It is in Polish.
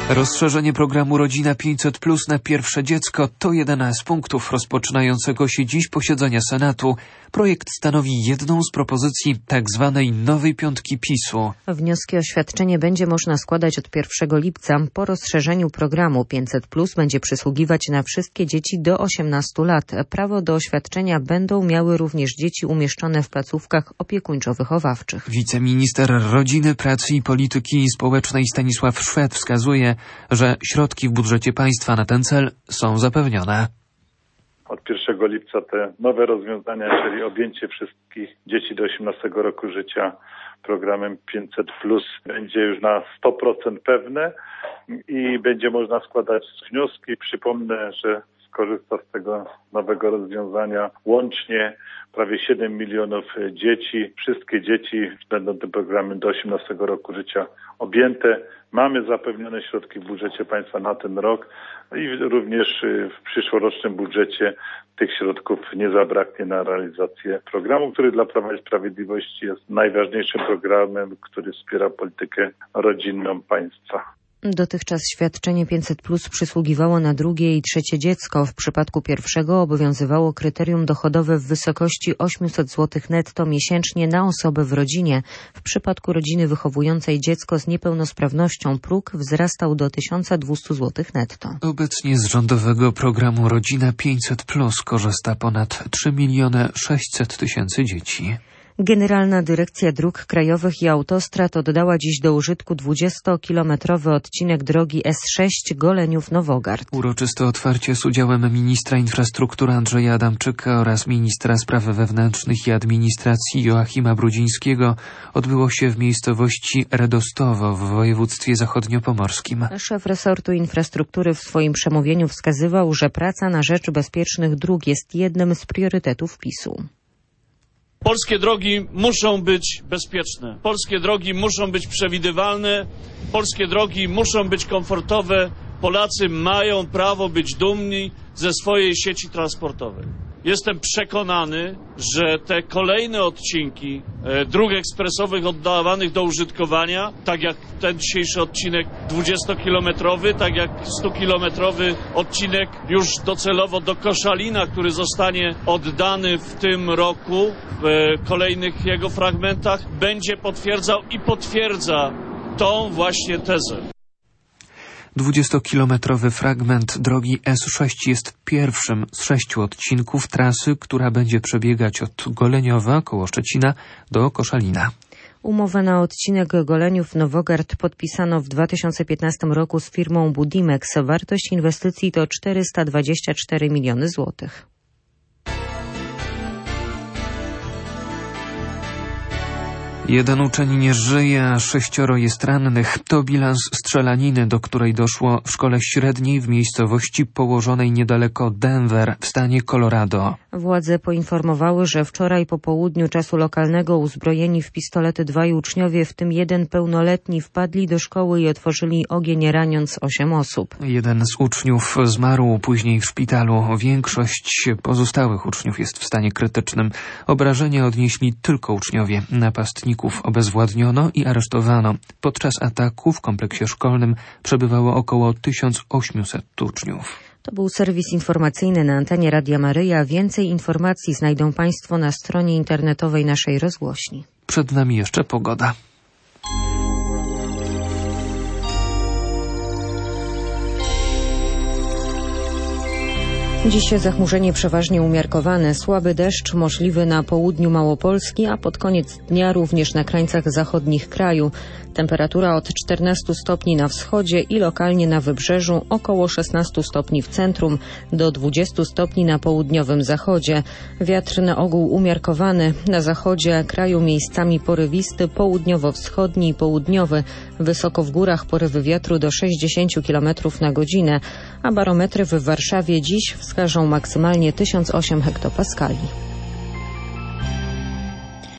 Rozszerzenie programu Rodzina 500+ na pierwsze dziecko to jeden z punktów rozpoczynającego się dziś posiedzenia Senatu. Projekt stanowi jedną z propozycji tzw. nowej piątki PiS-u. Wnioski o świadczenie będzie można składać od 1 lipca. Po rozszerzeniu programu 500+ będzie przysługiwać na wszystkie dzieci do 18 lat. Prawo do świadczenia będą miały również dzieci umieszczone w placówkach opiekuńczo-wychowawczych. Wiceminister Rodziny, Pracy i Polityki Społecznej Stanisław Szwed wskazuje, że środki w budżecie państwa na ten cel są zapewnione. Od 1 lipca te nowe rozwiązania, czyli objęcie wszystkich dzieci do 18 roku życia programem 500+ będzie już na 100% pewne i będzie można składać wnioski. Przypomnę, że skorzysta z tego nowego rozwiązania łącznie prawie 7 milionów dzieci. Wszystkie dzieci będą tym programem do 18 roku życia objęte. Mamy zapewnione środki w budżecie państwa na ten rok i również w przyszłorocznym budżecie tych środków nie zabraknie na realizację programu, który dla Prawa i Sprawiedliwości jest najważniejszym programem, który wspiera politykę rodzinną państwa. Dotychczas świadczenie 500+ przysługiwało na drugie i trzecie dziecko. W przypadku pierwszego obowiązywało kryterium dochodowe w wysokości 800 zł netto miesięcznie na osobę w rodzinie. W przypadku rodziny wychowującej dziecko z niepełnosprawnością próg wzrastał do 1200 zł netto. Obecnie z rządowego programu Rodzina 500+ korzysta ponad 3 600 000 dzieci. Generalna Dyrekcja Dróg Krajowych i Autostrad oddała dziś do użytku 20-kilometrowy odcinek drogi S6 Goleniów-Nowogard. Uroczyste otwarcie z udziałem ministra infrastruktury Andrzeja Adamczyka oraz ministra spraw wewnętrznych i administracji Joachima Brudzińskiego odbyło się w miejscowości Radostowo w województwie zachodniopomorskim. Szef resortu infrastruktury w swoim przemówieniu wskazywał, że praca na rzecz bezpiecznych dróg jest jednym z priorytetów PiS-u. Polskie drogi muszą być bezpieczne, polskie drogi muszą być przewidywalne, polskie drogi muszą być komfortowe. Polacy mają prawo być dumni ze swojej sieci transportowej. Jestem przekonany, że te kolejne odcinki dróg ekspresowych oddawanych do użytkowania, tak jak ten dzisiejszy odcinek 20-kilometrowy, tak jak 100-kilometrowy odcinek już docelowo do Koszalina, który zostanie oddany w tym roku w kolejnych jego fragmentach, będzie potwierdzał i potwierdza tą właśnie tezę. 20-kilometrowy fragment drogi S6 jest pierwszym z 6 odcinków trasy, która będzie przebiegać od Goleniowa koło Szczecina do Koszalina. Umowę na odcinek Goleniów-Nowogard podpisano w 2015 roku z firmą Budimex. Wartość inwestycji to 424 miliony złotych. Jeden uczeń nie żyje, a 6 jest rannych. To bilans strzelaniny, do której doszło w szkole średniej w miejscowości położonej niedaleko Denver w stanie Colorado. Władze poinformowały, że wczoraj po południu czasu lokalnego uzbrojeni w pistolety 2 uczniowie, w tym 1 pełnoletni, wpadli do szkoły i otworzyli ogień, raniąc 8 osób. Jeden z uczniów zmarł później w szpitalu. Większość pozostałych uczniów jest w stanie krytycznym. Obrażenia odnieśli tylko uczniowie. Napastników obezwładniono i aresztowano. Podczas ataku w kompleksie szkolnym przebywało około 1800 uczniów. To był serwis informacyjny na antenie Radia Maryja. Więcej informacji znajdą Państwo na stronie internetowej naszej rozgłośni. Przed nami jeszcze pogoda. Dziś zachmurzenie przeważnie umiarkowane, słaby deszcz możliwy na południu Małopolski, a pod koniec dnia również na krańcach zachodnich kraju. Temperatura od 14 stopni na wschodzie i lokalnie na wybrzeżu, około 16 stopni w centrum, do 20 stopni na południowym zachodzie. Wiatr na ogół umiarkowany, na zachodzie kraju miejscami porywisty, południowo-wschodni i południowy. Wysoko w górach porywy wiatru do 60 km na godzinę, a barometry w Warszawie dziś wskażą maksymalnie 1008 hektopaskali.